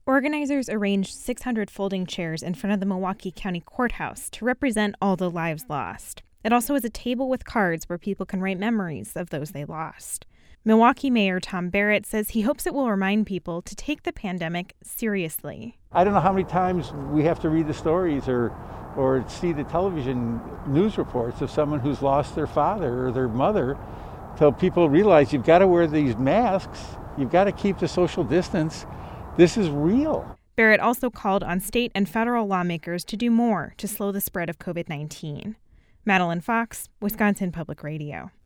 Organizers arranged 600 folding chairs in front of the Milwaukee County Courthouse to represent all the lives lost. It also has a table with cards where people can write memories of those they lost. Milwaukee Mayor Tom Barrett says he hopes it will remind people to take the pandemic seriously. I don't know how many times we have to read the stories or see the television news reports of someone who's lost their father or their mother till people realize you've got to wear these masks, you've got to keep the social distance. This is real. Barrett also called on state and federal lawmakers to do more to slow the spread of COVID-19. Madeline Fox, Wisconsin Public Radio.